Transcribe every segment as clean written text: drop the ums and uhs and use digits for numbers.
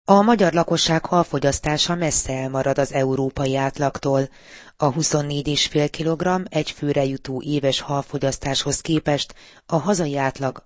A magyar lakosság halfogyasztása messze elmarad az európai átlagtól. A 24,5 kg egy főre jutó éves halfogyasztáshoz képest a hazai átlag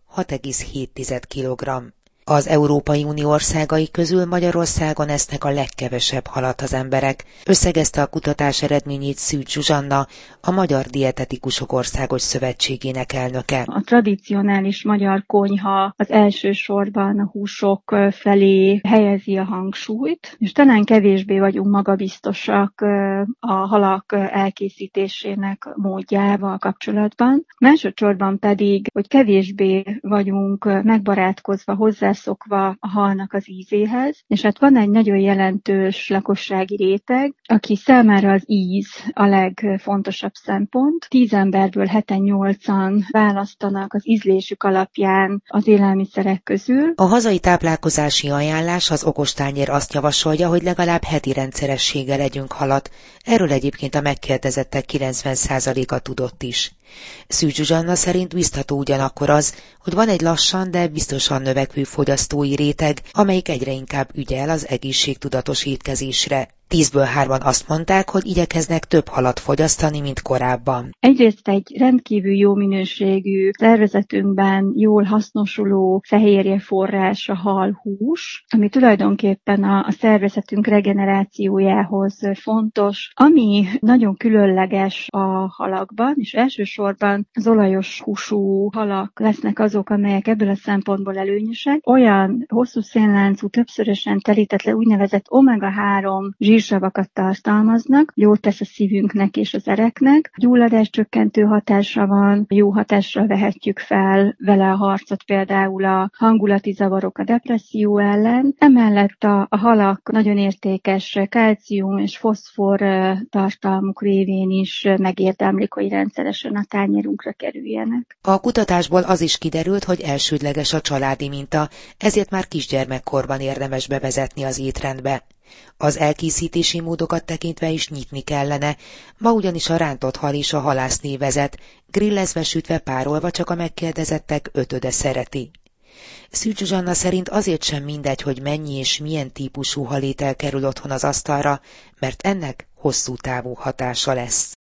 6,7 kg. Az Európai Unió országai közül Magyarországon esznek a legkevesebb halat az emberek, összegezte a kutatás eredményét Szűcs Zsuzsanna, a Magyar Dietetikusok Országos Szövetségének elnöke. A tradicionális magyar konyha az elsősorban a húsok felé helyezi a hangsúlyt, és talán kevésbé vagyunk magabiztosak a halak elkészítésének módjával kapcsolatban. Másodszorban pedig, hogy kevésbé vagyunk megbarátkozva hozzá szokva a halnak az ízéhez, és hát van egy nagyon jelentős lakossági réteg, aki számára az íz a legfontosabb szempont. 10 emberből 7-8-an választanak az ízlésük alapján az élelmiszerek közül. A hazai táplálkozási ajánlás, az okostányér azt javasolja, hogy legalább heti rendszerességgel legyünk halat. Erről egyébként a megkérdezettek 90%-a tudott is. Szűcs Zsuzsanna szerint biztató ugyanakkor az, hogy van egy lassan, de biztosan növekvő fogyasztói réteg, amelyik egyre inkább ügyel az egészségtudatos étkezésre. 10-ből 3-an azt mondták, hogy igyekeznek több halat fogyasztani, mint korábban. Egyrészt egy rendkívül jó minőségű, szervezetünkben jól hasznosuló fehérjeforrás a halhús, ami tulajdonképpen a szervezetünk regenerációjához fontos. Ami nagyon különleges a halakban, és elsősorban az olajos húsú halak lesznek azok, amelyek ebből a szempontból előnyösek. Olyan hosszú szénláncú, többszörösen telített le úgynevezett omega-3 zsírsavakat tartalmaznak, jót tesz a szívünknek és az ereknek, gyulladáscsökkentő hatása van, jó hatással vehetjük fel vele a harcot például a hangulati zavarok, a depresszió ellen. Emellett a halak nagyon értékes kalcium és foszfor tartalmuk révén is megérdemlik, hogy rendszeresen a tányérunkra kerüljenek. A kutatásból az is kiderült, hogy elsődleges a családi minta, ezért már kisgyermekkorban érdemes bevezetni az étrendbe. Az elkészítési módokat tekintve is nyitni kellene, ma ugyanis a rántott hal és a halászné vezet, grillezve, sütve, párolva csak a megkérdezettek 5/5 szereti. Szűcs Zsuzsanna szerint azért sem mindegy, hogy mennyi és milyen típusú halétel kerül otthon az asztalra, mert ennek hosszú távú hatása lesz.